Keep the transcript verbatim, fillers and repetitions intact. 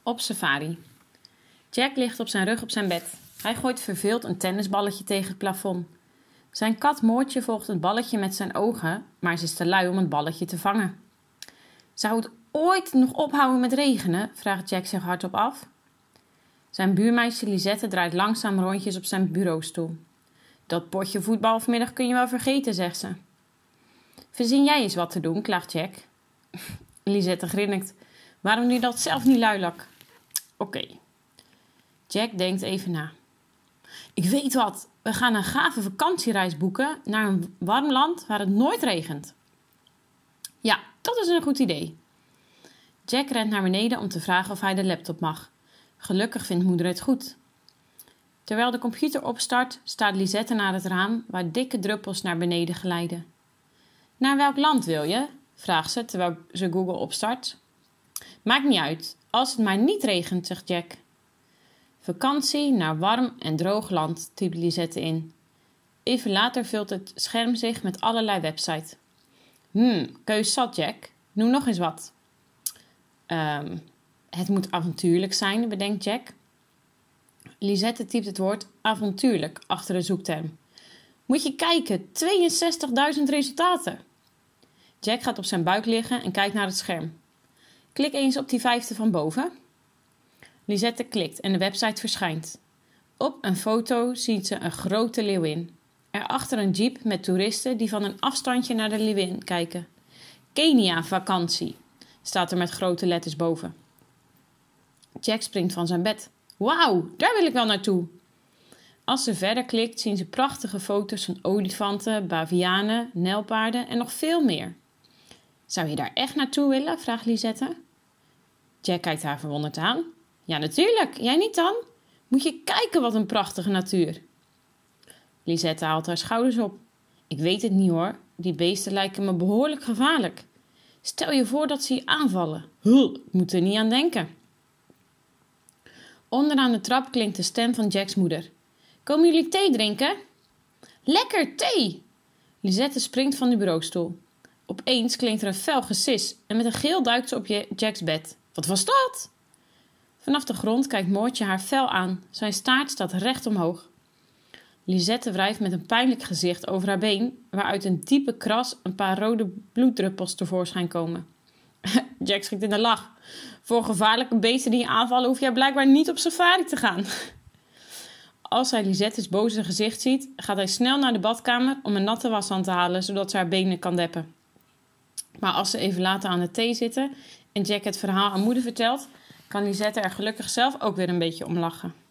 Op safari. Jack ligt op zijn rug op zijn bed. Hij gooit verveeld een tennisballetje tegen het plafond. Zijn kat Moortje volgt het balletje met zijn ogen, maar ze is te lui om het balletje te vangen. Zou het ooit nog ophouden met regenen? Vraagt Jack zich hardop af. Zijn buurmeisje Lisette draait langzaam rondjes op zijn bureaustoel. Dat potje voetbal vanmiddag kun je wel vergeten, zegt ze. Verzin jij eens wat te doen, klaagt Jack. Lisette grinnikt. Waarom doe je dat zelf niet, luilak? Oké. Okay. Jack denkt even na. Ik weet wat. We gaan een gave vakantiereis boeken naar een warm land waar het nooit regent. Ja, dat is een goed idee. Jack rent naar beneden om te vragen of hij de laptop mag. Gelukkig vindt moeder het goed. Terwijl de computer opstart, staat Lisette naar het raam waar dikke druppels naar beneden glijden. Naar welk land wil je? Vraagt ze terwijl ze Google opstart. Maakt niet uit, als het maar niet regent, zegt Jack. Vakantie naar warm en droog land, typt Lisette in. Even later vult het scherm zich met allerlei websites. Hmm, keus zat, Jack. Noem nog eens wat. Um, het moet avontuurlijk zijn, bedenkt Jack. Lisette typt het woord avontuurlijk achter de zoekterm. Moet je kijken, tweeënzestigduizend resultaten. Jack gaat op zijn buik liggen en kijkt naar het scherm. Klik eens op die vijfde van boven. Lisette klikt en de website verschijnt. Op een foto ziet ze een grote leeuwin. Erachter een jeep met toeristen die van een afstandje naar de leeuwin kijken. Kenia vakantie, staat er met grote letters boven. Jack springt van zijn bed. Wauw, daar wil ik wel naartoe. Als ze verder klikt zien ze prachtige foto's van olifanten, bavianen, nijlpaarden en nog veel meer. Zou je daar echt naartoe willen? Vraagt Lisette. Jack kijkt haar verwonderd aan. Ja, natuurlijk. Jij niet dan? Moet je kijken wat een prachtige natuur. Lisette haalt haar schouders op. Ik weet het niet hoor. Die beesten lijken me behoorlijk gevaarlijk. Stel je voor dat ze je aanvallen. Huh, ik moet er niet aan denken. Onderaan de trap klinkt de stem van Jacks moeder. Komen jullie thee drinken? Lekker thee! Lisette springt van de bureaustoel. Opeens klinkt er een fel gesis en met een geel duikt ze op Jacks bed. Wat was dat? Vanaf de grond kijkt Moortje haar fel aan. Zijn staart staat recht omhoog. Lisette wrijft met een pijnlijk gezicht over haar been, waaruit een diepe kras een paar rode bloeddruppels tevoorschijn komen. Jack schiet in de lach. Voor gevaarlijke beesten die je aanvallen hoef jij blijkbaar niet op safari te gaan. Als hij Lisette's boze gezicht ziet, gaat hij snel naar de badkamer om een natte washand te halen, zodat ze haar benen kan deppen. Maar als ze even later aan de thee zitten en Jack het verhaal aan moeder vertelt, kan Lisette er gelukkig zelf ook weer een beetje om lachen.